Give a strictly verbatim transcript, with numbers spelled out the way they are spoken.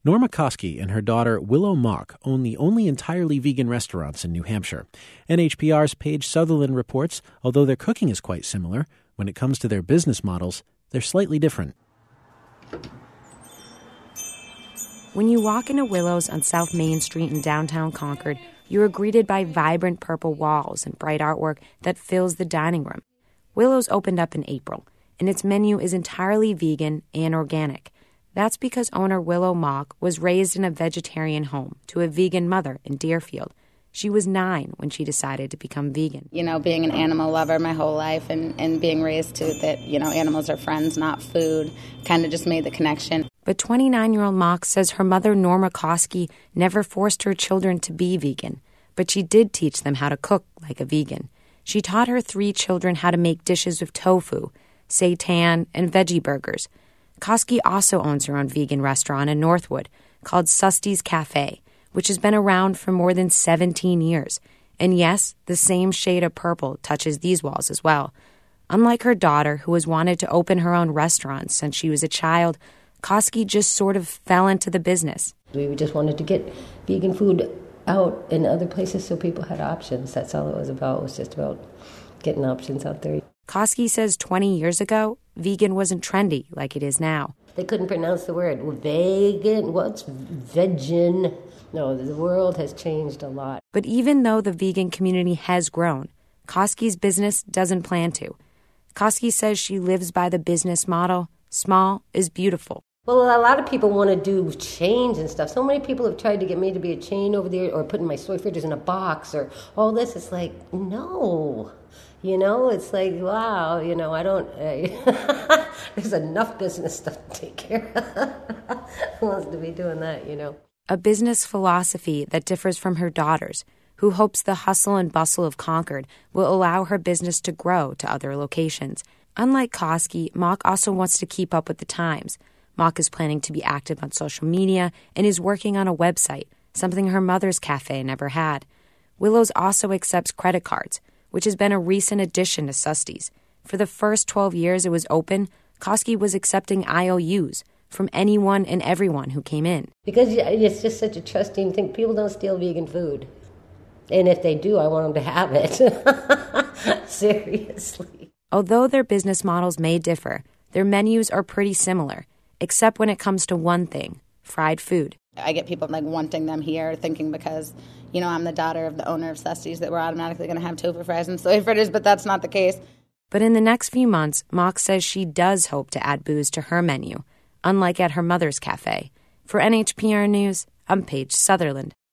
Norma Koski and her daughter Willow Mock own the only entirely vegan restaurants in New Hampshire. N H P R's Paige Sutherland reports, although their cooking is quite similar, when it comes to their business models, they're slightly different. When you walk into Willow's on South Main Street in downtown Concord, you are greeted by vibrant purple walls and bright artwork that fills the dining room. Willow's opened up in April, and its menu is entirely vegan and organic. That's because owner Willow Mock was raised in a vegetarian home to a vegan mother in Deerfield. She was nine when she decided to become vegan. You know, being an animal lover my whole life and, and being raised to that, you know, animals are friends, not food, kind of just made the connection. But twenty-nine-year-old Mock says her mother, Norma Koski, never forced her children to be vegan, but she did teach them how to cook like a vegan. She taught her three children how to make dishes with tofu, seitan, and veggie burgers. Koski also owns her own vegan restaurant in Northwood called Susty's Cafe, which has been around for more than seventeen years. And yes, the same shade of purple touches these walls as well. Unlike her daughter, who has wanted to open her own restaurant since she was a child, Koski just sort of fell into the business. We just wanted to get vegan food out in other places so people had options. That's all it was about. It was just about getting options out there. Koski says twenty years ago, vegan wasn't trendy like it is now. They couldn't pronounce the word. Vegan, what's vegan? No, the world has changed a lot. But even though the vegan community has grown, Koski's business doesn't plan to. Koski says she lives by the business model, small is beautiful. Well, a lot of people want to do chains and stuff. So many people have tried to get me to be a chain over there or putting my soy fritters in a box or all this. It's like, no. You know, it's like, wow, you know, I don't, uh, there's enough business stuff to take care of. Who wants to be doing that, you know? A business philosophy that differs from her daughter's, who hopes the hustle and bustle of Concord will allow her business to grow to other locations. Unlike Koski, Mock also wants to keep up with the times. Mock is planning to be active on social media and is working on a website, something her mother's cafe never had. Willow's also accepts credit cards, which has been a recent addition to Susty's. For the first twelve years it was open, Koski was accepting I O Us from anyone and everyone who came in. Because it's just such a trusting thing. People don't steal vegan food. And if they do, I want them to have it. Seriously. Although their business models may differ, their menus are pretty similar, except when it comes to one thing, fried food. I get people like wanting them here, thinking because, you know, I'm the daughter of the owner of Susty's that we're automatically going to have tofu fries and soy fritters, but that's not the case. But in the next few months, Mock says she does hope to add booze to her menu, unlike at her mother's cafe. For N H P R News, I'm Paige Sutherland.